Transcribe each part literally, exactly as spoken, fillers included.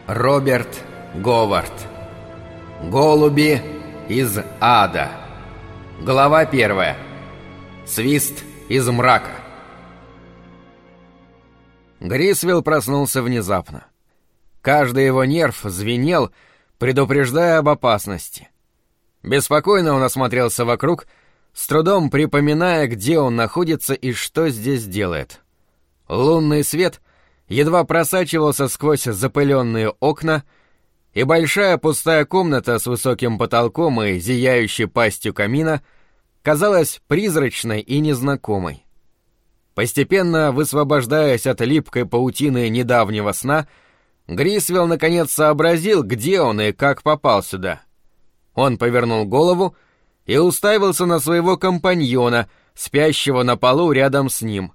Роберт Говард. Голуби из ада. Глава первая. Свист из мрака. Грисвелл проснулся внезапно. Каждый его нерв звенел, предупреждая об опасности. Беспокойно он осмотрелся вокруг, с трудом припоминая, где он находится и что здесь делает. Лунный свет едва просачивался сквозь запыленные окна, и большая пустая комната с высоким потолком и зияющей пастью камина казалась призрачной и незнакомой. Постепенно высвобождаясь от липкой паутины недавнего сна, Грисвелл наконец сообразил, где он и как попал сюда. Он повернул голову и уставился на своего компаньона, спящего на полу рядом с ним.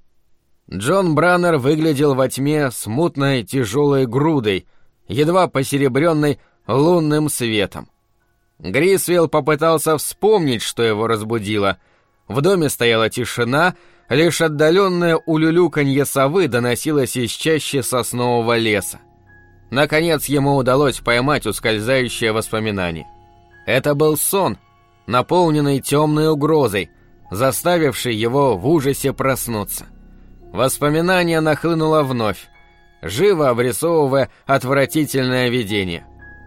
Джон Браннер выглядел во тьме смутной тяжелой грудой, едва посеребренной лунным светом. Грисвелл попытался вспомнить, что его разбудило. В доме стояла тишина, лишь отдаленное улюлюканье совы доносилось из чащи соснового леса. Наконец ему удалось поймать ускользающее воспоминание. Это был сон, наполненный темной угрозой, заставивший его в ужасе проснуться. Воспоминание нахлынуло вновь, живо обрисовывая отвратительное видение.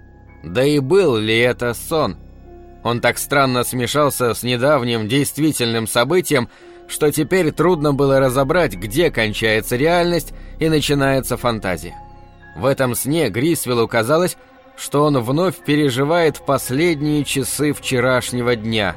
Да и был ли это сон? Он так странно смешался с недавним действительным событием, что теперь трудно было разобрать, где кончается реальность и начинается фантазия. В этом сне Грисвеллу казалось, что он вновь переживает последние часы вчерашнего дня.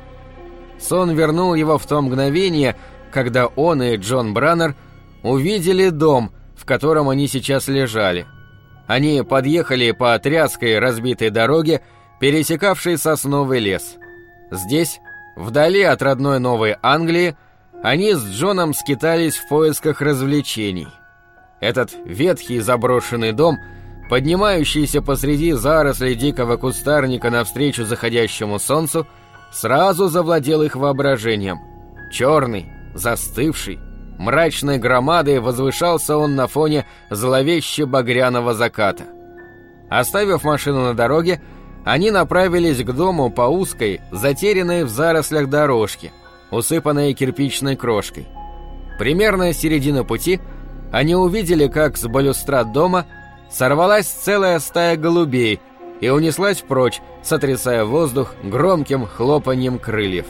Сон вернул его в то мгновение, когда он и Джон Браннер увидели дом, в котором они сейчас лежали. Они подъехали по тряской разбитой дороге, пересекавшей сосновый лес. Здесь, вдали от родной Новой Англии, они с Джоном скитались в поисках развлечений. Этот ветхий заброшенный дом, поднимающийся посреди зарослей дикого кустарника навстречу заходящему солнцу, сразу завладел их воображением. Черный, застывший, мрачной громадой возвышался он на фоне зловеще-багряного заката. Оставив машину на дороге, они направились к дому по узкой, затерянной в зарослях дорожке, усыпанной кирпичной крошкой. Примерно с середины пути они увидели, как с балюстрад дома сорвалась целая стая голубей и унеслась прочь, сотрясая воздух громким хлопаньем крыльев.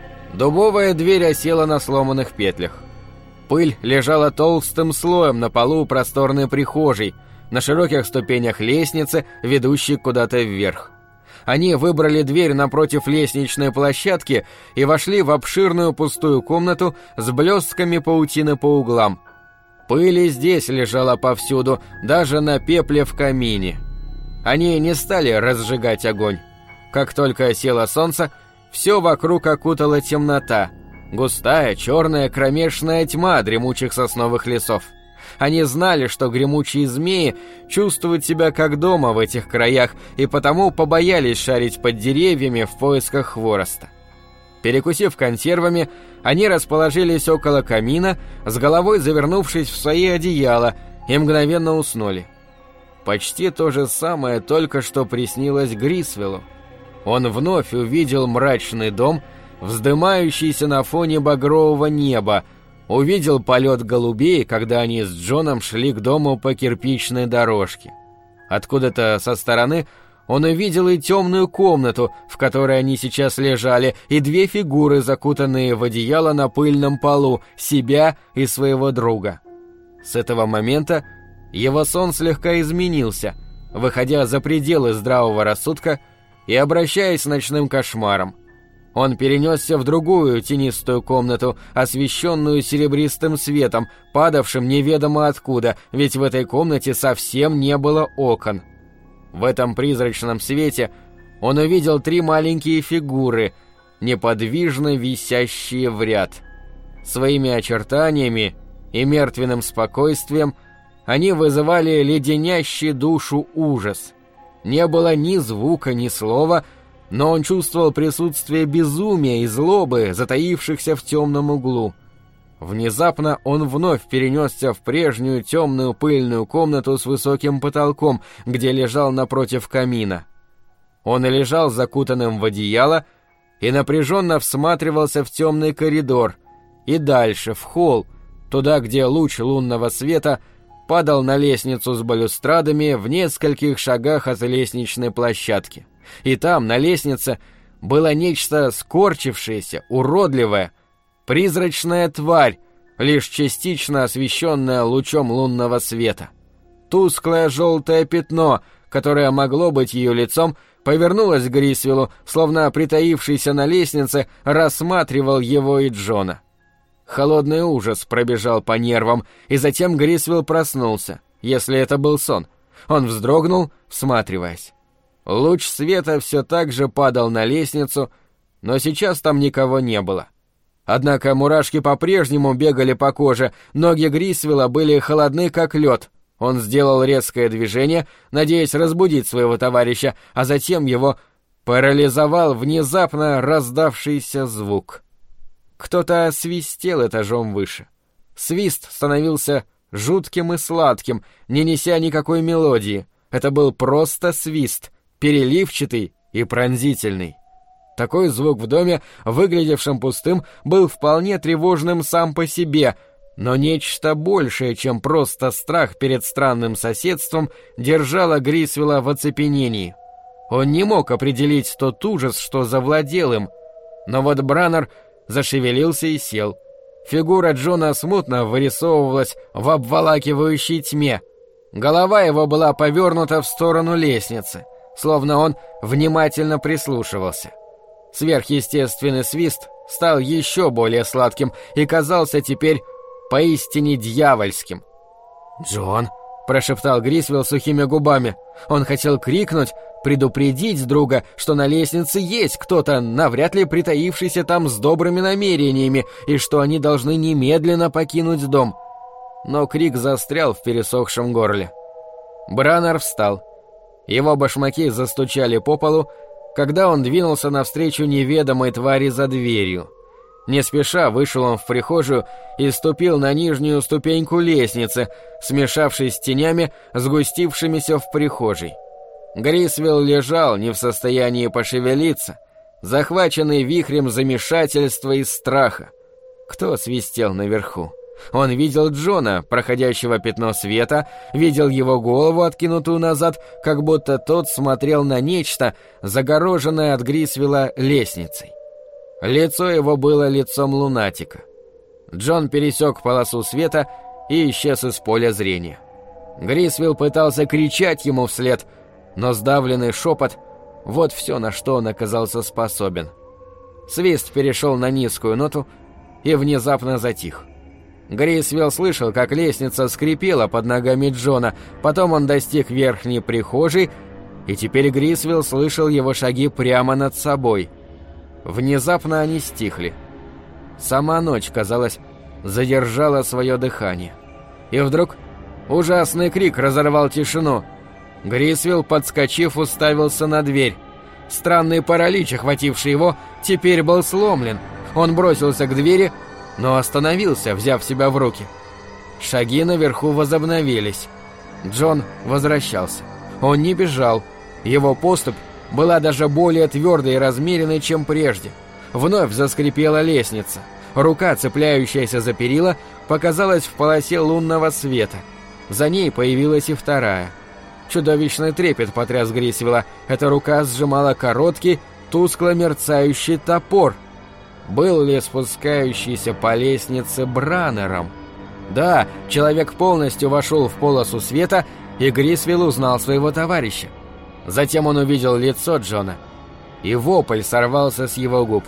Дубовая дверь осела на сломанных петлях. Пыль лежала толстым слоем на полу просторной прихожей, на широких ступенях лестницы, ведущей куда-то вверх. Они выбрали дверь напротив лестничной площадки и вошли в обширную пустую комнату с блестками паутины по углам. Пыль и здесь лежала повсюду, даже на пепле в камине. Они не стали разжигать огонь. Как только село солнце, все вокруг окутала темнота, густая, черная, кромешная тьма дремучих сосновых лесов. Они знали, что гремучие змеи чувствуют себя как дома в этих краях, и потому побоялись шарить под деревьями в поисках хвороста. Перекусив консервами, они расположились около камина, с головой завернувшись в свои одеяла, и мгновенно уснули. Почти то же самое только что приснилось Грисвеллу. Он вновь увидел мрачный дом, вздымающийся на фоне багрового неба, увидел полет голубей, когда они с Джоном шли к дому по кирпичной дорожке. Откуда-то со стороны он увидел и темную комнату, в которой они сейчас лежали, и две фигуры, закутанные в одеяло на пыльном полу, себя и своего друга. С этого момента его сон слегка изменился, выходя за пределы здравого рассудка и обращаясь ночным кошмаром. Он перенесся в другую тенистую комнату, освещенную серебристым светом, падавшим неведомо откуда, ведь в этой комнате совсем не было окон. В этом призрачном свете он увидел три маленькие фигуры, неподвижно висящие в ряд. Своими очертаниями и мертвенным спокойствием они вызывали леденящий душу ужас. Не было ни звука, ни слова, но он чувствовал присутствие безумия и злобы, затаившихся в темном углу. Внезапно он вновь перенесся в прежнюю темную пыльную комнату с высоким потолком, где лежал напротив камина. Он и лежал закутанным в одеяло и напряженно всматривался в темный коридор и дальше, в холл, туда, где луч лунного света падал на лестницу с балюстрадами в нескольких шагах от лестничной площадки. И там, на лестнице, было нечто скорчившееся, уродливое, призрачная тварь, лишь частично освещенная лучом лунного света. Тусклое желтое пятно, которое могло быть ее лицом, повернулось к Грисвеллу, словно притаившийся на лестнице рассматривал его и Джона. Холодный ужас пробежал по нервам, и затем Грисвелл проснулся, если это был сон. Он вздрогнул, всматриваясь. Луч света все так же падал на лестницу, но сейчас там никого не было. Однако мурашки по-прежнему бегали по коже, ноги Грисвелла были холодны, как лед. Он сделал резкое движение, надеясь разбудить своего товарища, а затем его парализовал внезапно раздавшийся звук. Кто-то свистел этажом выше. Свист становился жутким и сладким, не неся никакой мелодии. Это был просто свист, переливчатый и пронзительный. Такой звук в доме, выглядевшем пустым, был вполне тревожным сам по себе, но нечто большее, чем просто страх перед странным соседством, держало Грисвелла в оцепенении. Он не мог определить тот ужас, что завладел им, но вот Браннер зашевелился и сел. Фигура Джона смутно вырисовывалась в обволакивающей тьме. Голова его была повернута в сторону лестницы, словно он внимательно прислушивался. Сверхъестественный свист стал еще более сладким и казался теперь поистине дьявольским. «Джон!» — прошептал Грисвелл сухими губами. Он хотел крикнуть, предупредить друга, что на лестнице есть кто-то, навряд ли притаившийся там с добрыми намерениями, и что они должны немедленно покинуть дом. Но крик застрял в пересохшем горле. Браннер встал. Его башмаки застучали по полу, когда он двинулся навстречу неведомой твари за дверью. Не спеша вышел он в прихожую и ступил на нижнюю ступеньку лестницы, смешавшись с тенями, сгустившимися в прихожей. Грисвелл лежал, не в состоянии пошевелиться, захваченный вихрем замешательства и страха. Кто свистел наверху? Он видел Джона, проходящего пятно света, видел его голову, откинутую назад, как будто тот смотрел на нечто, загороженное от Грисвелла лестницей. Лицо его было лицом лунатика. Джон пересек полосу света и исчез из поля зрения. Грисвелл пытался кричать ему вслед, но сдавленный шепот — вот все, на что он оказался способен. Свист перешел на низкую ноту и внезапно затих. Грисвелл слышал, как лестница скрипела под ногами Джона, потом он достиг верхней прихожей, и теперь Грисвелл слышал его шаги прямо над собой. Внезапно они стихли. Сама ночь, казалось, задержала свое дыхание. И вдруг ужасный крик разорвал тишину. Грисвелл, подскочив, уставился на дверь. Странный паралич, охвативший его, теперь был сломлен. Он бросился к двери, но остановился, взяв себя в руки. Шаги наверху возобновились. Джон возвращался. Он не бежал. Его поступь была даже более твердой и размеренной, чем прежде. Вновь заскрипела лестница. Рука, цепляющаяся за перила, показалась в полосе лунного света. За ней появилась и вторая. Чудовищный трепет потряс Грисвелла. Эта рука сжимала короткий, тускло мерцающий топор. Был ли спускающийся по лестнице Браннером? Да, человек полностью вошел в полосу света, и Грисвелл узнал своего товарища. Затем он увидел лицо Джона, и вопль сорвался с его губ.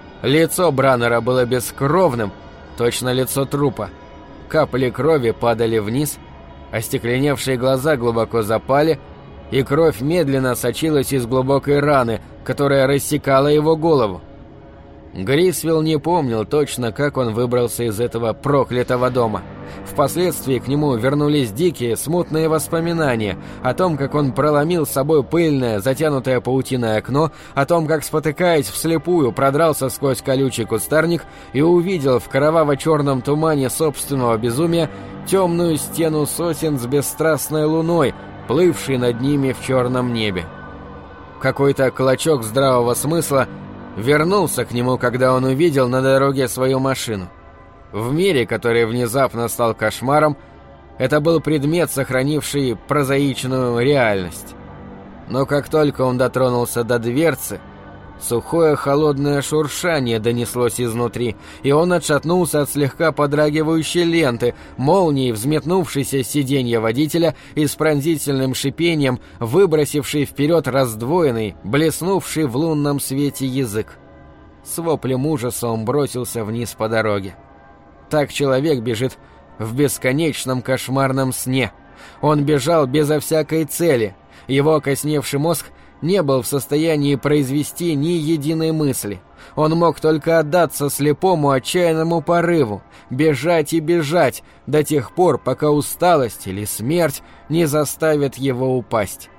Лицо Браннера было бескровным, точно лицо трупа. Капли крови падали вниз, остекленевшие глаза глубоко запали, и кровь медленно сочилась из глубокой раны, которая рассекала его голову. Грисвелл не помнил точно, как он выбрался из этого проклятого дома. Впоследствии к нему вернулись дикие, смутные воспоминания о том, как он проломил с собой пыльное, затянутое паутиной окно, о том, как, спотыкаясь вслепую, продрался сквозь колючий кустарник и увидел в кроваво-черном тумане собственного безумия темную стену сосен с бесстрастной луной, плывшей над ними в черном небе. Какой-то клочок здравого смысла вернулся к нему, когда он увидел на дороге свою машину. В мире, который внезапно стал кошмаром, это был предмет, сохранивший прозаичную реальность. Но как только он дотронулся до дверцы, сухое холодное шуршание донеслось изнутри, и он отшатнулся от слегка подрагивающей ленты, молнией взметнувшейся с сиденья водителя и с пронзительным шипением выбросившей вперед раздвоенный, блеснувший в лунном свете язык. С воплем ужаса он бросился вниз по дороге. Так человек бежит в бесконечном кошмарном сне. Он бежал безо всякой цели. Его окосневший мозг не был в состоянии произвести ни единой мысли. Он мог только отдаться слепому отчаянному порыву, бежать и бежать до тех пор, пока усталость или смерть не заставят его упасть.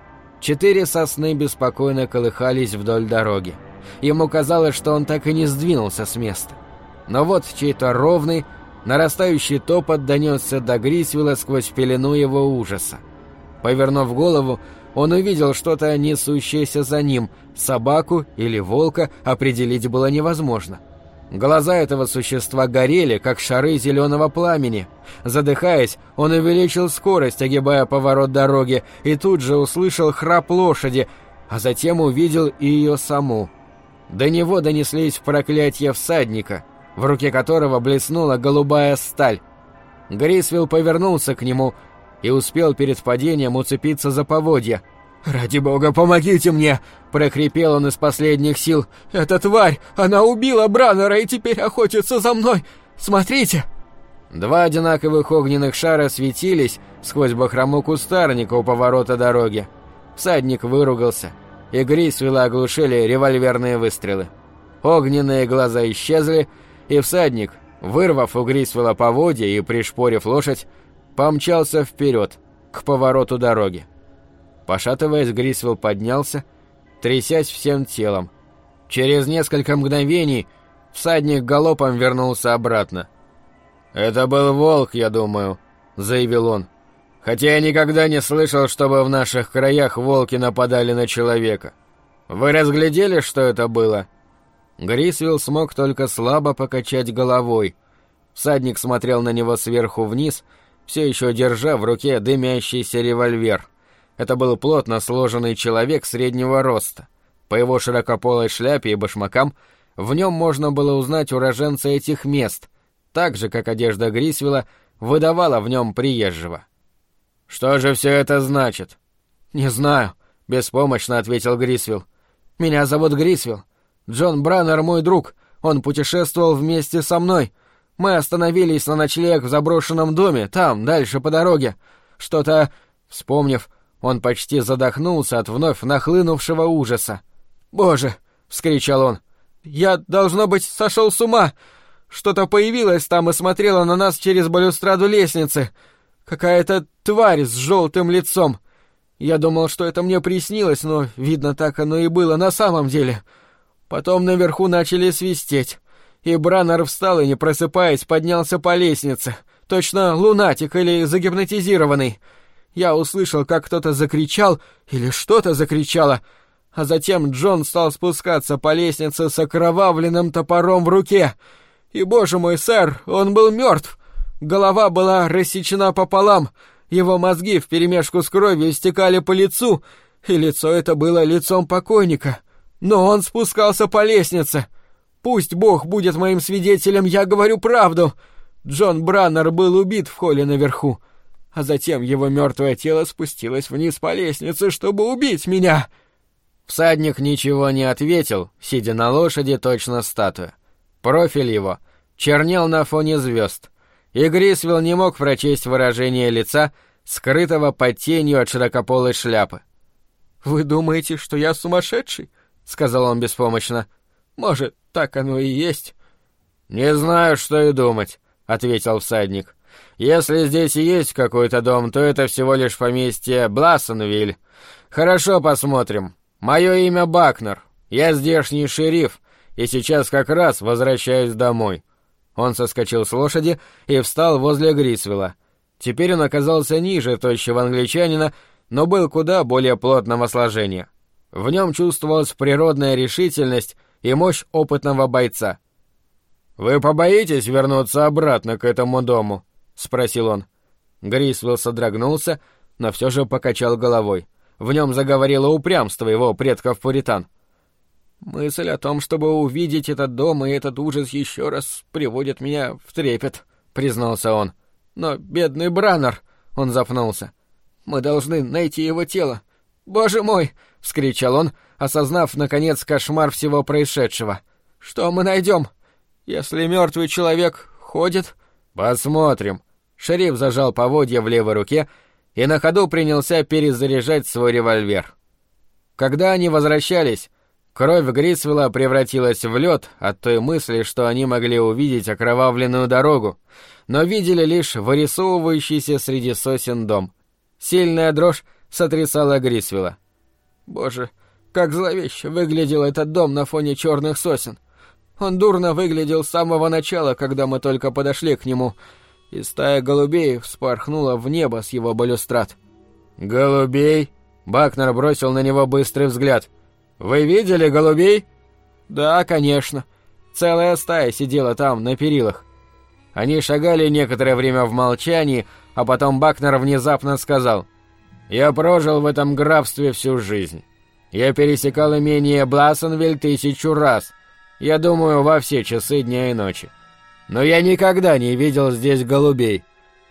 Четыре сосны беспокойно колыхались вдоль дороги. Ему казалось, что он так и не сдвинулся с места. Но вот чей-то ровный, нарастающий топот донесся до Грисвелла сквозь пелену его ужаса. Повернув голову, он увидел что-то, несущееся за ним. Собаку или волка определить было невозможно. Глаза этого существа горели, как шары зеленого пламени. Задыхаясь, он увеличил скорость, огибая поворот дороги, и тут же услышал храп лошади, а затем увидел и ее саму. До него донеслись проклятия всадника, в руке которого блеснула голубая сталь. Грисвелл повернулся к нему и успел перед падением уцепиться за поводья. «Ради бога, помогите мне!» — прохрипел он из последних сил. «Эта тварь! Она убила Браннера и теперь охотится за мной! Смотрите!» Два одинаковых огненных шара светились сквозь бахрому кустарника у поворота дороги. Всадник выругался, и Грисвелла оглушили револьверные выстрелы. Огненные глаза исчезли, и всадник, вырвав у Грисвелла поводья и пришпорив лошадь, помчался вперед, к повороту дороги. Пошатываясь, Грисвелл поднялся, трясясь всем телом. Через несколько мгновений всадник галопом вернулся обратно. «Это был волк, я думаю», — заявил он. «Хотя я никогда не слышал, чтобы в наших краях волки нападали на человека. Вы разглядели, что это было?» Грисвелл смог только слабо покачать головой. Всадник смотрел на него сверху вниз, все еще держа в руке дымящийся револьвер. Это был плотно сложенный человек среднего роста. По его широкополой шляпе и башмакам в нем можно было узнать уроженца этих мест, так же, как одежда Грисвелла выдавала в нем приезжего. «Что же все это значит?» «Не знаю», — беспомощно ответил Грисвелл. «Меня зовут Грисвелл. Джон Браннер мой друг. Он путешествовал вместе со мной. Мы остановились на ночлег в заброшенном доме, там, дальше по дороге. Что-то...» Вспомнив, он почти задохнулся от вновь нахлынувшего ужаса. «Боже!» — вскричал он. «Я, должно быть, сошел с ума! Что-то появилось там и смотрело на нас через балюстраду лестницы. Какая-то тварь с желтым лицом. Я думал, что это мне приснилось, но, видно, так оно и было на самом деле. Потом наверху начали свистеть, и Браннер встал и, не просыпаясь, поднялся по лестнице, точно лунатик или загипнотизированный. Я услышал, как кто-то закричал, или что-то закричало, а затем Джон стал спускаться по лестнице с окровавленным топором в руке. И, боже мой, сэр, он был мертв. Голова была рассечена пополам, его мозги вперемешку с кровью стекали по лицу, и лицо это было лицом покойника. Но он спускался по лестнице. Пусть Бог будет моим свидетелем, я говорю правду. Джон Браннер был убит в холле наверху, а затем его мертвое тело спустилось вниз по лестнице, чтобы убить меня». Всадник ничего не ответил, сидя на лошади точно статуя. Профиль его чернел на фоне звезд, и Грисвелл не мог прочесть выражение лица, скрытого под тенью от широкополой шляпы. «Вы думаете, что я сумасшедший?» — сказал он беспомощно. Может, так оно и есть?» «Не знаю, что и думать», — ответил всадник. «Если здесь и есть какой-то дом, то это всего лишь поместье Блассенвиль. Хорошо, посмотрим. Мое имя Бакнер. Я здешний шериф, и сейчас как раз возвращаюсь домой». Он соскочил с лошади и встал возле Грисвелла. Теперь он оказался ниже тощего англичанина, но был куда более плотного сложения. В нем чувствовалась природная решительность и мощь опытного бойца. «Вы побоитесь вернуться обратно к этому дому?» — спросил он. Грисвелл содрогнулся, но все же покачал головой. В нем заговорило упрямство его предков-пуритан. «Мысль о том, чтобы увидеть этот дом и этот ужас еще раз, приводит меня в трепет», — признался он. «Но бедный Браннер!» — он запнулся. «Мы должны найти его тело. Боже мой!» — вскричал он, осознав, наконец, кошмар всего происшедшего. «Что мы найдем? Если мертвый человек ходит...» «Посмотрим». Шериф зажал поводья в левой руке и на ходу принялся перезаряжать свой револьвер. Когда они возвращались, кровь Грисвелла превратилась в лед от той мысли, что они могли увидеть окровавленную дорогу, но видели лишь вырисовывающийся среди сосен дом. Сильная дрожь сотрясала Грисвелла. «Боже, как зловеще выглядел этот дом на фоне черных сосен. Он дурно выглядел с самого начала, когда мы только подошли к нему, и стая голубей вспорхнула в небо с его балюстрад». «Голубей?» Бакнер бросил на него быстрый взгляд. «Вы видели голубей?» «Да, конечно. Целая стая сидела там, на перилах». Они шагали некоторое время в молчании, а потом Бакнер внезапно сказал: «Я прожил в этом графстве всю жизнь. Я пересекал имение Блассенвиль тысячу раз. Я думаю, во все часы дня и ночи. Но я никогда не видел здесь голубей».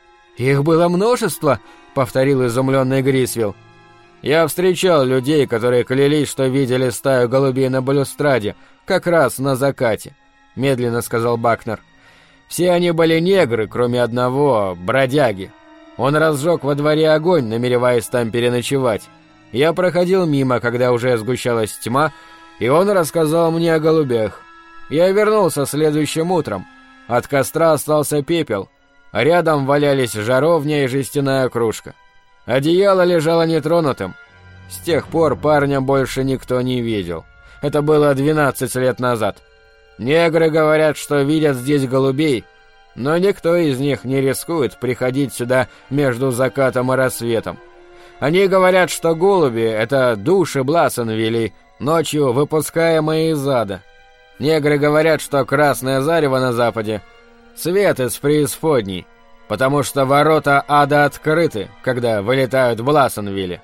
«Их было множество», — повторил изумленный Грисвелл. «Я встречал людей, которые клялись, что видели стаю голубей на балюстраде, как раз на закате», — медленно сказал Бакнер. «Все они были негры, кроме одного, бродяги. Он разжег во дворе огонь, намереваясь там переночевать. Я проходил мимо, когда уже сгущалась тьма, и он рассказал мне о голубях. Я вернулся следующим утром. От костра остался пепел, а рядом валялись жаровня и жестяная кружка. Одеяло лежало нетронутым. С тех пор парня больше никто не видел. Это было двенадцать лет назад. Негры говорят, что видят здесь голубей, но никто из них не рискует приходить сюда между закатом и рассветом. Они говорят, что голуби — это души Блассенвилей, ночью выпускаемые из ада. Негры говорят, что красное зарево на западе — свет из преисподней, потому что ворота ада открыты, когда вылетают в Блассенвилле».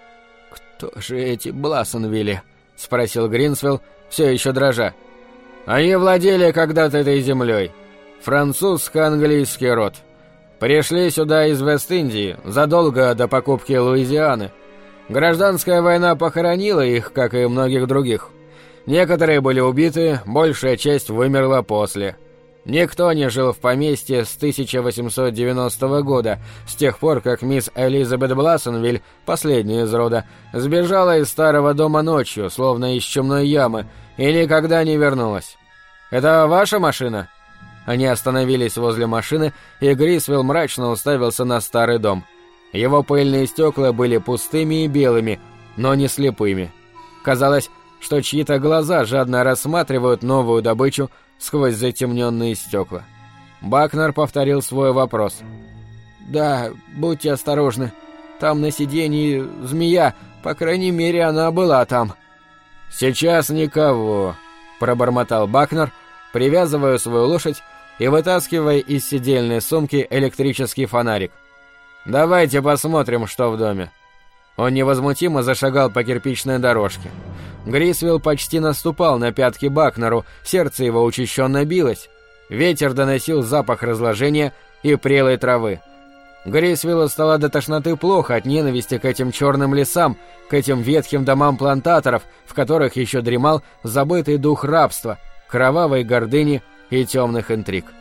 «Кто же эти Блассенвилли?» — спросил Грисвелл, все еще дрожа. «Они владели когда-то этой землей. Французско-английский род. Пришли сюда из Вест-Индии задолго до покупки Луизианы. Гражданская война похоронила их, как и многих других. Некоторые были убиты, большая часть вымерла после. Никто не жил в поместье с тысяча восемьсот девяностого года, с тех пор, как мисс Элизабет Блассенвиль, последняя из рода, сбежала из старого дома ночью, словно из чумной ямы, и никогда не вернулась. Это ваша машина?» Они остановились возле машины, и Грисвелл мрачно уставился на старый дом. Его пыльные стекла были пустыми и белыми, но не слепыми. Казалось, что чьи-то глаза жадно рассматривают новую добычу сквозь затемненные стекла. Бакнер повторил свой вопрос. «Да, будьте осторожны. Там на сиденье змея, по крайней мере, она была там». «Сейчас никого», — пробормотал Бакнер, привязывая свою лошадь и вытаскивая из сидельной сумки электрический фонарик. «Давайте посмотрим, что в доме». Он невозмутимо зашагал по кирпичной дорожке. Грисвелл почти наступал на пятки Бакнеру, сердце его учащенно билось. Ветер доносил запах разложения и прелой травы. Грисвеллу стало до тошноты плохо от ненависти к этим черным лесам, к этим ветхим домам плантаторов, в которых еще дремал забытый дух рабства, кровавой гордыни и темных интриг.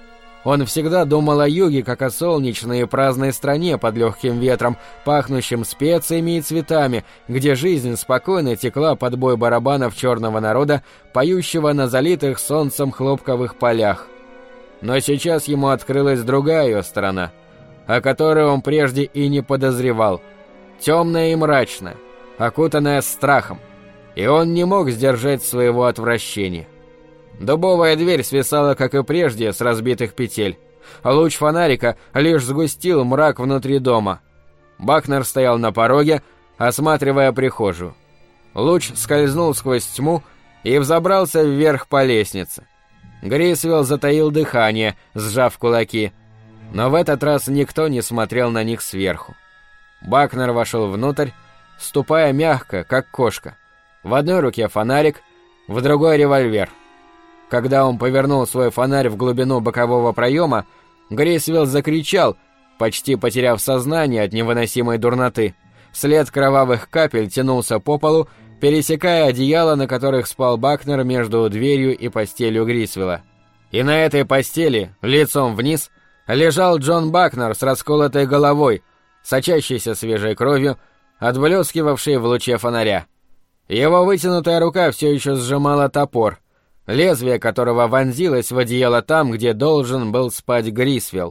Он всегда думал о юге, как о солнечной и праздной стране под легким ветром, пахнущим специями и цветами, где жизнь спокойно текла под бой барабанов черного народа, поющего на залитых солнцем хлопковых полях. Но сейчас ему открылась другая ее сторона, о которой он прежде и не подозревал. Темная и мрачная, окутанная страхом, и он не мог сдержать своего отвращения. Дубовая дверь свисала, как и прежде, с разбитых петель. Луч фонарика лишь сгустил мрак внутри дома. Бакнер стоял на пороге, осматривая прихожую. Луч скользнул сквозь тьму и взобрался вверх по лестнице. Грисвелл затаил дыхание, сжав кулаки, но в этот раз никто не смотрел на них сверху. Бакнер вошел внутрь, ступая мягко, как кошка. В одной руке фонарик, в другой револьвер. Когда он повернул свой фонарь в глубину бокового проема, Грисвелл закричал, почти потеряв сознание от невыносимой дурноты. След кровавых капель тянулся по полу, пересекая одеяло, на которых спал Бакнер между дверью и постелью Грисвелла. И на этой постели, лицом вниз, лежал Джон Бакнер с расколотой головой, сочащейся свежей кровью, отблескивавшей в луче фонаря. Его вытянутая рука все еще сжимала топор, лезвие которого вонзилось в одеяло там, где должен был спать Грисвелл.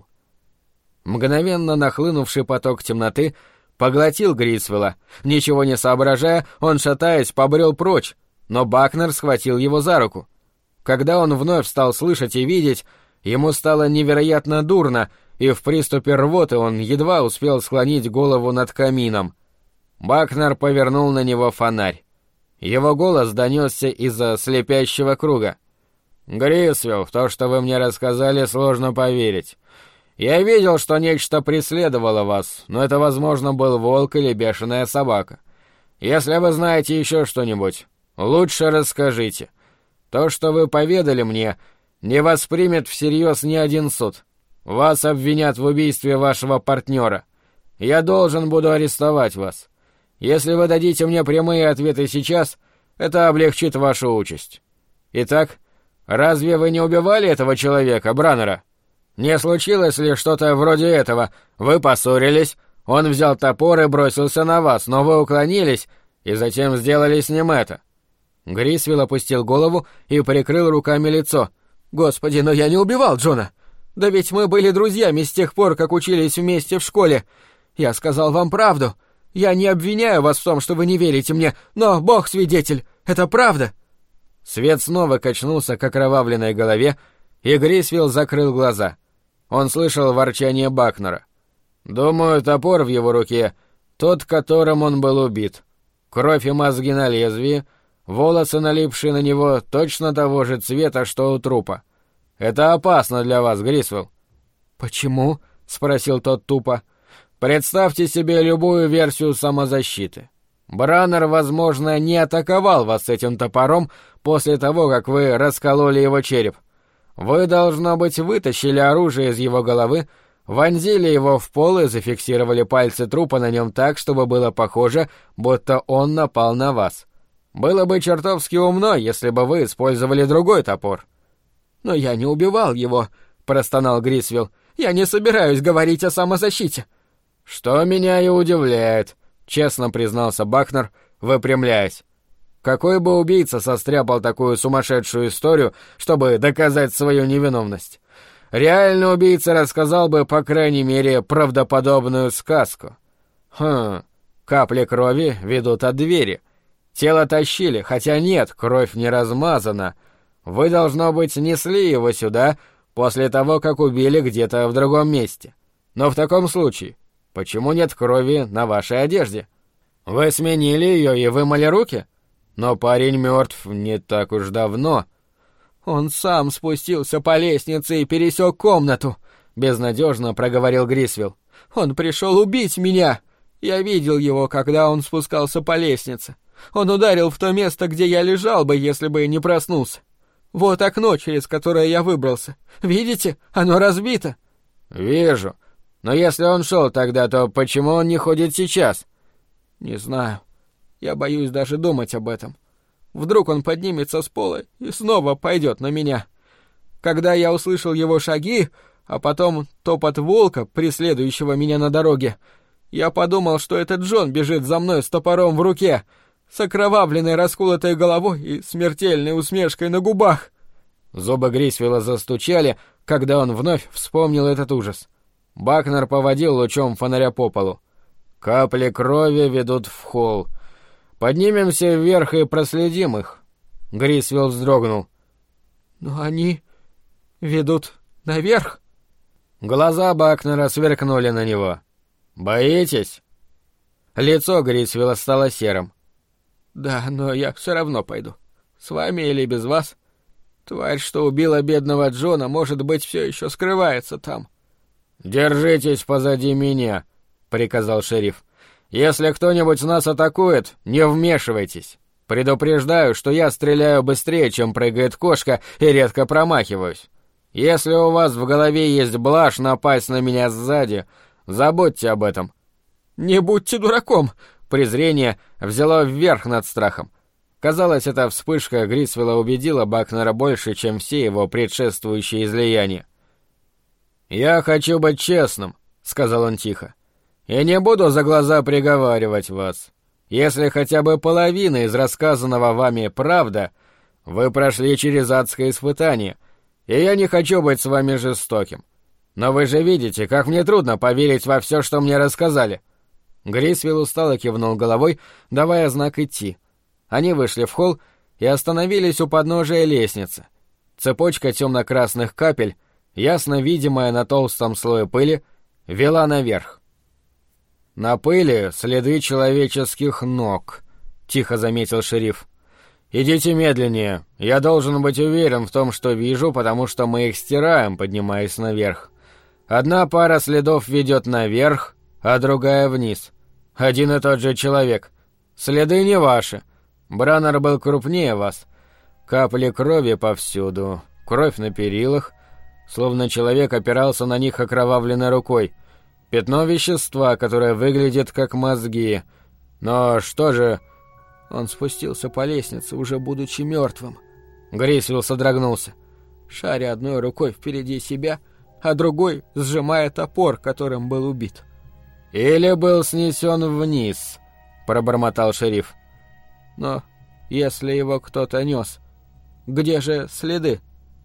Мгновенно нахлынувший поток темноты поглотил Грисвелла. Ничего не соображая, он, шатаясь, побрел прочь, но Бакнер схватил его за руку. Когда он вновь стал слышать и видеть, ему стало невероятно дурно, и в приступе рвоты он едва успел склонить голову над камином. Бакнер повернул на него фонарь. Его голос донесся из-за слепящего круга. «Грисвелл, в то, что вы мне рассказали, сложно поверить. Я видел, что нечто преследовало вас, но это, возможно, был волк или бешеная собака. Если вы знаете еще что-нибудь, лучше расскажите. То, что вы поведали мне, не воспримет всерьез ни один суд. Вас обвинят в убийстве вашего партнера. Я должен буду арестовать вас. Если вы дадите мне прямые ответы сейчас, это облегчит вашу участь. Итак, разве вы не убивали этого человека, Браннера? Не случилось ли что-то вроде этого? Вы поссорились, он взял топор и бросился на вас, но вы уклонились и затем сделали с ним это». Грисвелл опустил голову и прикрыл руками лицо. «Господи, но я не убивал Джона! Да ведь мы были друзьями с тех пор, как учились вместе в школе. Я сказал вам правду. Я не обвиняю вас в том, что вы не верите мне, но Бог свидетель, это правда!» Свет снова качнулся к окровавленной голове, и Грисвелл закрыл глаза. Он слышал ворчание Бакнера. «Думаю, топор в его руке — тот, которым он был убит. Кровь и мозги на лезвии, волосы, налипшие на него, точно того же цвета, что у трупа. Это опасно для вас, Грисвелл». «Почему?» — спросил тот тупо. «Представьте себе любую версию самозащиты. Браннер, возможно, не атаковал вас этим топором после того, как вы раскололи его череп. Вы, должно быть, вытащили оружие из его головы, вонзили его в пол и зафиксировали пальцы трупа на нем так, чтобы было похоже, будто он напал на вас. Было бы чертовски умно, если бы вы использовали другой топор». «Но я не убивал его», — простонал Грисвелл. «Я не собираюсь говорить о самозащите». «Что меня и удивляет», — честно признался Бакнер, выпрямляясь. «Какой бы убийца состряпал такую сумасшедшую историю, чтобы доказать свою невиновность? Реальный убийца рассказал бы, по крайней мере, правдоподобную сказку. Хм, капли крови ведут от двери. Тело тащили, хотя нет, кровь не размазана. Вы, должно быть, несли его сюда после того, как убили где-то в другом месте. Но в таком случае, почему нет крови на вашей одежде? Вы сменили ее и вымыли руки? Но парень мертв не так уж давно». «Он сам спустился по лестнице и пересек комнату», — безнадежно проговорил Грисвелл. «Он пришел убить меня. Я видел его, когда он спускался по лестнице. Он ударил в то место, где я лежал бы, если бы не проснулся. Вот окно, через которое я выбрался. Видите? Оно разбито». «Вижу. Но если он шел тогда, то почему он не ходит сейчас?» «Не знаю. Я боюсь даже думать об этом. Вдруг он поднимется с пола и снова пойдет на меня. Когда я услышал его шаги, а потом топот волка, преследующего меня на дороге. Я подумал, что это Джон бежит за мной с топором в руке, с окровавленной расколотой головой и смертельной усмешкой на губах. Зубы Грисвелла застучали, когда он вновь вспомнил этот ужас. Бакнер поводил лучом фонаря по полу. Капли крови ведут в холл. Поднимемся вверх и проследим их. Грисвелл вздрогнул. Но они ведут наверх? Глаза Бакнера сверкнули на него. «Боитесь?» Лицо Грисвелла стало серым. «Да, но я все равно пойду. С вами или без вас. Тварь, что убила бедного Джона, может быть, все еще скрывается там». «Держитесь позади меня», — приказал шериф. «Если кто-нибудь нас атакует, не вмешивайтесь. Предупреждаю, что я стреляю быстрее, чем прыгает кошка, и редко промахиваюсь. Если у вас в голове есть блажь напасть на меня сзади, забудьте об этом». «Не будьте дураком!» Презрение взяло вверх над страхом. Казалось, эта вспышка Грисвелла убедила Бакнера больше, чем все его предшествующие излияния. «Я хочу быть честным», — сказал он тихо. «И не буду за глаза приговаривать вас. Если хотя бы половина из рассказанного вами правда, вы прошли через адское испытание, и я не хочу быть с вами жестоким. Но вы же видите, как мне трудно поверить во все, что мне рассказали». Грисвелл устало кивнул головой, давая знак идти. Они вышли в холл и остановились у подножия лестницы. Цепочка темно-красных капель, ясно видимая на толстом слое пыли, вела наверх. «На пыли следы человеческих ног», — тихо заметил шериф. «Идите медленнее. Я должен быть уверен в том, что вижу, потому что мы их стираем, поднимаясь наверх. Одна пара следов ведет наверх, а другая вниз. Один и тот же человек. Следы не ваши. Браннер был крупнее вас. Капли крови повсюду, кровь на перилах, словно человек опирался на них окровавленной рукой. Пятно вещества, которое выглядит как мозги. Но что же...» Он спустился по лестнице, уже будучи мертвым. Грисвелл содрогнулся. Шаря одной рукой впереди себя, а другой сжимая топор, которым был убит. «Или был снесен вниз», — пробормотал шериф. «Но если его кто-то нес, где же следы?»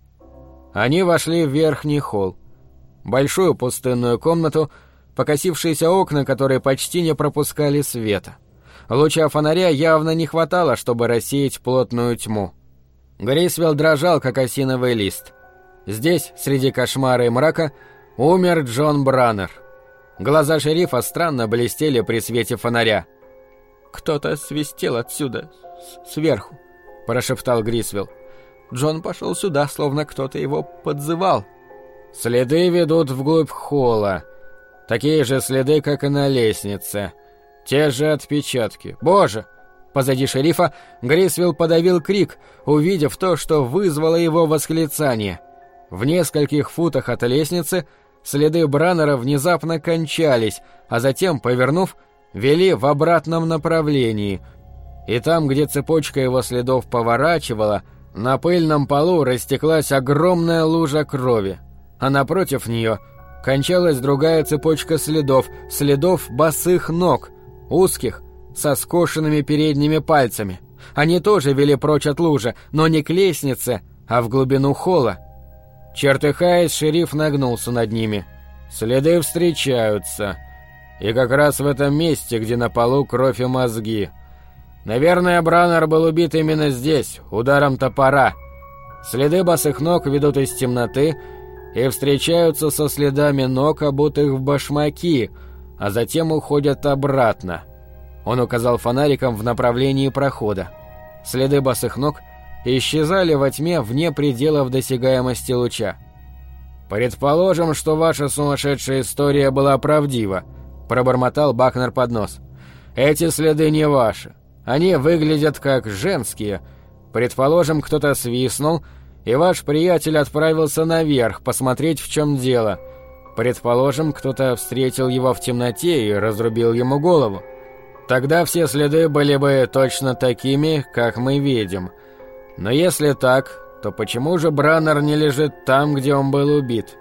Они вошли в верхний холл. Большую пустынную комнату, покосившиеся окна, которые почти не пропускали света. Луча фонаря явно не хватало, чтобы рассеять плотную тьму. Грисвелл дрожал, как осиновый лист. Здесь, среди кошмара и мрака, умер Джон Браннер. Глаза шерифа странно блестели при свете фонаря. «Кто-то свистел отсюда, сверху», — прошептал Грисвелл. «Джон пошел сюда, словно кто-то его подзывал». «Следы ведут вглубь холла. Такие же следы, как и на лестнице. Те же отпечатки. Боже!» Позади шерифа Грисвелл подавил крик, увидев то, что вызвало его восклицание. В нескольких футах от лестницы следы Браннера внезапно кончались, а затем, повернув, вели в обратном направлении. И там, где цепочка его следов поворачивала, на пыльном полу растеклась огромная лужа крови, а напротив нее кончалась другая цепочка следов, следов босых ног, узких, со скошенными передними пальцами. Они тоже вели прочь от лужи, но не к лестнице, а в глубину холла. Чертыхаясь, шериф нагнулся над ними. Следы встречаются. И как раз в этом месте, где на полу кровь и мозги. Наверное, Браннер был убит именно здесь, ударом топора. Следы босых ног ведут из темноты и встречаются со следами ног, обутых в башмаки, а затем уходят обратно. Он указал фонариком в направлении прохода. Следы босых ног исчезали во тьме вне пределов досягаемости луча. «Предположим, что ваша сумасшедшая история была правдива», — пробормотал Бакнер под нос. «Эти следы не ваши. Они выглядят как женские. Предположим, кто-то свистнул, и ваш приятель отправился наверх посмотреть, в чем дело. Предположим, кто-то встретил его в темноте и разрубил ему голову. Тогда все следы были бы точно такими, как мы видим. Но если так, то почему же Браннер не лежит там, где он был убит?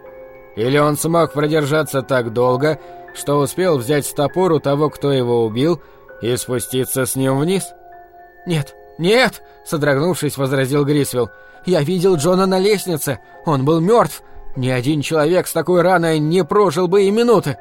Или он смог продержаться так долго, что успел взять топор у того, кто его убил, и спуститься с ним вниз? «Нет, нет!» — содрогнувшись, возразил Грисвелл. «Я видел Джона на лестнице. Он был мертв. Ни один человек с такой раной не прожил бы и минуты».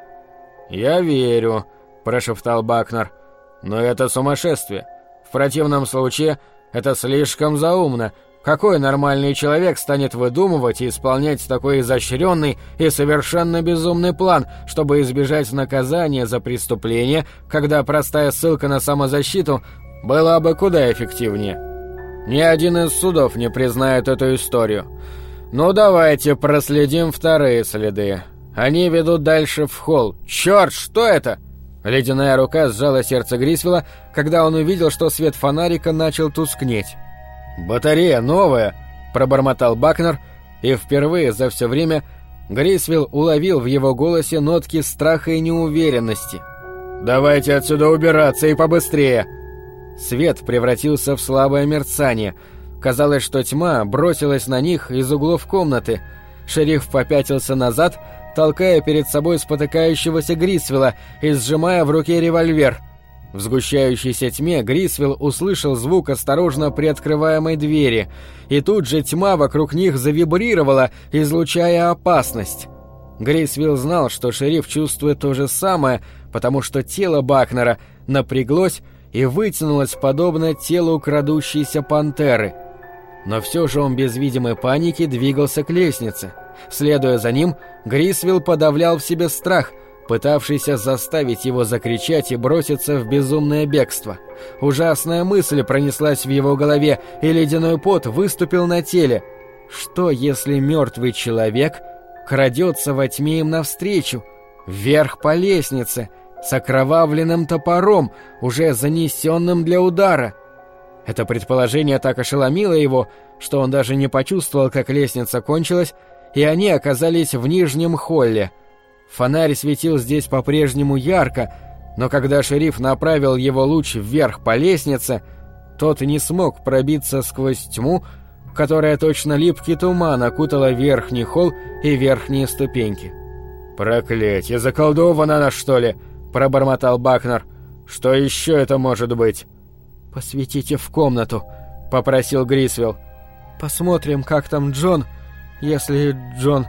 «Я верю», — прошептал Бакнер. «Но это сумасшествие. В противном случае это слишком заумно. Какой нормальный человек станет выдумывать и исполнять такой изощренный и совершенно безумный план, чтобы избежать наказания за преступление, когда простая ссылка на самозащиту была бы куда эффективнее? Ни один из судов не признает эту историю. Ну давайте проследим вторые следы. Они ведут дальше в холл. Черт, что это?» Ледяная рука сжала сердце Грисвелла, когда он увидел, что свет фонарика начал тускнеть. «Батарея новая», — пробормотал Бакнер, и впервые за все время Грисвелл уловил в его голосе нотки страха и неуверенности. «Давайте отсюда убираться и побыстрее!» Свет превратился в слабое мерцание. Казалось, что тьма бросилась на них из углов комнаты. Шериф попятился назад, толкая перед собой спотыкающегося Грисвелла и сжимая в руке револьвер. В сгущающейся тьме Грисвелл услышал звук осторожно приоткрываемой двери, и тут же тьма вокруг них завибрировала, излучая опасность. Грисвелл знал, что шериф чувствует то же самое, потому что тело Бакнера напряглось и вытянулось подобно телу крадущейся пантеры. Но все же он без видимой паники двигался к лестнице. Следуя за ним, Грисвелл подавлял в себе страх, пытавшийся заставить его закричать и броситься в безумное бегство. Ужасная мысль пронеслась в его голове, и ледяной пот выступил на теле. Что, если мертвый человек крадется во тьме им навстречу, вверх по лестнице, с окровавленным топором, уже занесенным для удара? Это предположение так ошеломило его, что он даже не почувствовал, как лестница кончилась, и они оказались в нижнем холле. Фонарь светил здесь по-прежнему ярко, но когда шериф направил его луч вверх по лестнице, тот не смог пробиться сквозь тьму, которая точно липкий туман окутала верхний холл и верхние ступеньки. «Проклятье, заколдована она, что ли?» — пробормотал Бакнер. «Что еще это может быть?» «Посветите в комнату», — попросил Грисвелл. «Посмотрим, как там Джон, если Джон...»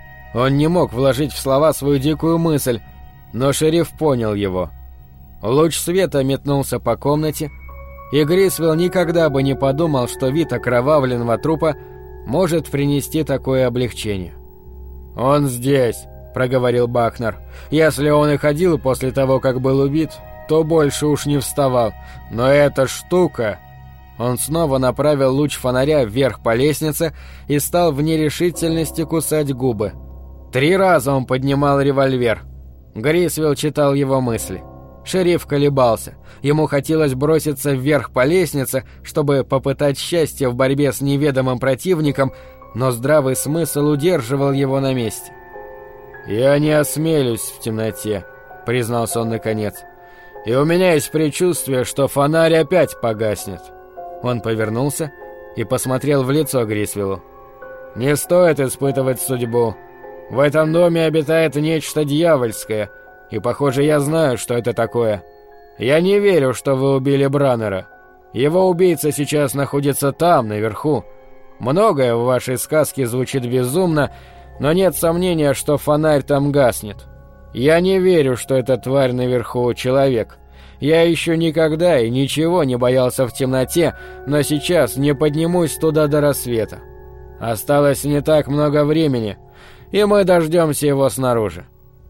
Он не мог вложить в слова свою дикую мысль, но шериф понял его. Луч света метнулся по комнате, и Грисвелл никогда бы не подумал, что вид окровавленного трупа может принести такое облегчение. «Он здесь», — проговорил Бакнер. «Если он и ходил после того, как был убит, то больше уж не вставал. Но эта штука...» Он снова направил луч фонаря вверх по лестнице и стал в нерешительности кусать губы. Три раза он поднимал револьвер. Грисвелл читал его мысли. Шериф колебался. Ему хотелось броситься вверх по лестнице, чтобы попытать счастье в борьбе с неведомым противником, но здравый смысл удерживал его на месте. «Я не осмелюсь в темноте», — признался он наконец. «И у меня есть предчувствие, что фонарь опять погаснет». Он повернулся и посмотрел в лицо Грисвеллу. «Не стоит испытывать судьбу. В этом доме обитает нечто дьявольское, и, похоже, я знаю, что это такое. Я не верю, что вы убили Браннера. Его убийца сейчас находится там, наверху. Многое в вашей сказке звучит безумно, но нет сомнения, что фонарь там гаснет. Я не верю, что эта тварь наверху человек. Я еще никогда и ничего не боялся в темноте, но сейчас не поднимусь туда до рассвета. Осталось не так много времени, и мы дождемся его снаружи».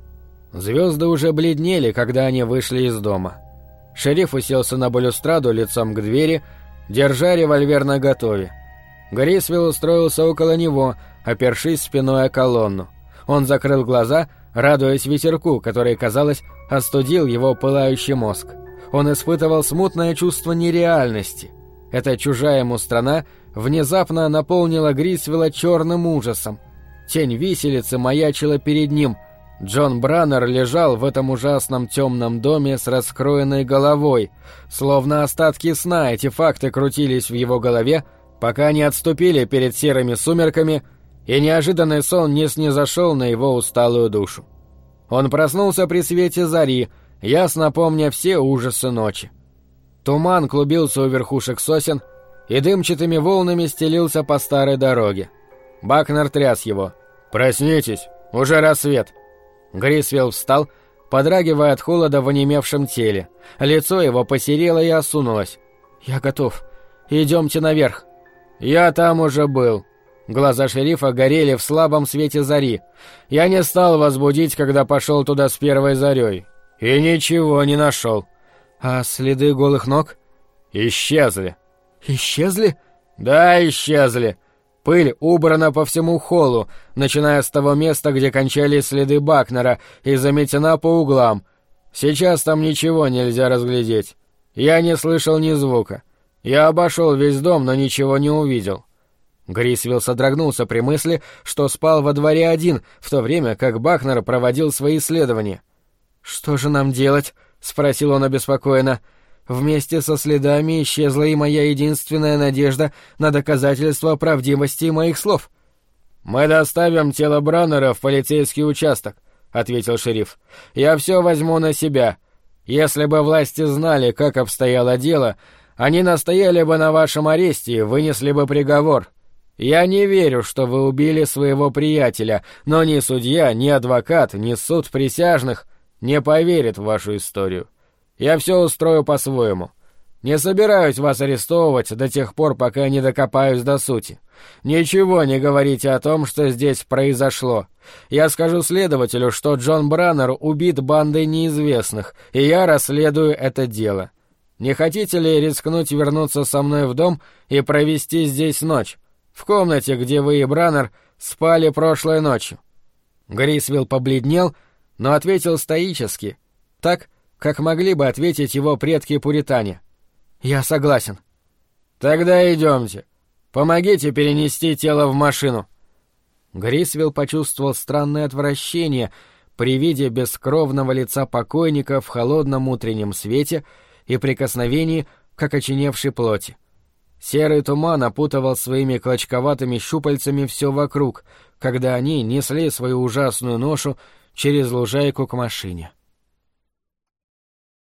Звезды уже бледнели, когда они вышли из дома. Шериф уселся на балюстраду лицом к двери, держа револьвер наготове. Грисвелл устроился около него, опершись спиной о колонну. Он закрыл глаза, радуясь ветерку, который, казалось, остудил его пылающий мозг. Он испытывал смутное чувство нереальности. Эта чужая ему страна внезапно наполнила Грисвелла черным ужасом. Тень виселицы маячила перед ним. Джон Браннер лежал в этом ужасном темном доме с раскроенной головой. Словно остатки сна эти факты крутились в его голове, пока не отступили перед серыми сумерками и неожиданный сон не снизошел на его усталую душу. Он проснулся при свете зари, ясно помня все ужасы ночи. Туман клубился у верхушек сосен, и дымчатыми волнами стелился по старой дороге. Бакнер тряс его. «Проснитесь, уже рассвет!» Грисвелл встал, подрагивая от холода в онемевшем теле. Лицо его посерело и осунулось. «Я готов. Идемте наверх». «Я там уже был». Глаза шерифа горели в слабом свете зари. «Я не стал вас будить, когда пошел туда с первой зарей. И ничего не нашел». «А следы голых ног?» «Исчезли». «Исчезли?» «Да, исчезли. Пыль убрана по всему холлу, начиная с того места, где кончались следы Бакнера, и заметена по углам. Сейчас там ничего нельзя разглядеть. Я не слышал ни звука. Я обошел весь дом, но ничего не увидел». Грисвелл содрогнулся при мысли, что спал во дворе один, в то время как Бакнер проводил свои исследования. «Что же нам делать?» — спросил он обеспокоенно. «Вместе со следами исчезла и моя единственная надежда на доказательство правдивости моих слов». «Мы доставим тело Браннера в полицейский участок», — ответил шериф. «Я все возьму на себя. Если бы власти знали, как обстояло дело, они настояли бы на вашем аресте и вынесли бы приговор. Я не верю, что вы убили своего приятеля, но ни судья, ни адвокат, ни суд присяжных не поверят в вашу историю. Я все устрою по-своему. Не собираюсь вас арестовывать до тех пор, пока не докопаюсь до сути. Ничего не говорите о том, что здесь произошло. Я скажу следователю, что Джон Браннер убит бандой неизвестных, и я расследую это дело. Не хотите ли рискнуть вернуться со мной в дом и провести здесь ночь, в комнате, где вы и Браннер спали прошлой ночью?» Грисвелл побледнел, но ответил стоически, так, как могли бы ответить его предки-пуритане. «Я согласен». «Тогда идемте. Помогите перенести тело в машину». Грисвелл почувствовал странное отвращение при виде бескровного лица покойника в холодном утреннем свете и прикосновении к окоченевшей плоти. Серый туман опутывал своими клочковатыми щупальцами все вокруг, когда они несли свою ужасную ношу через лужайку к машине.